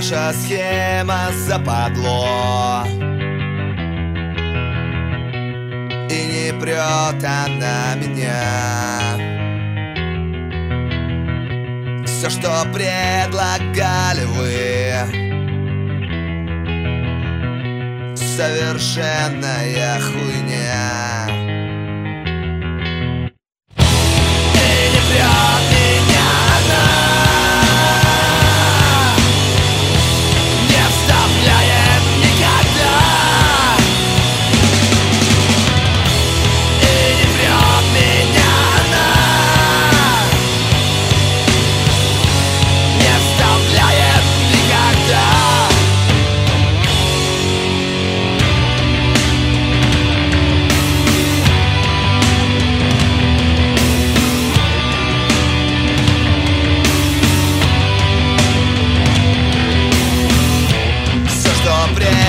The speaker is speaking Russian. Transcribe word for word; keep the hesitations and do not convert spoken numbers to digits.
Ваша схема западло, и не прет она меня. Все, что предлагали вы, совершенная хуйня. И не прет меня она, не вставляет никогда. И не прет меня она, не вставляет никогда. Все, что предлагали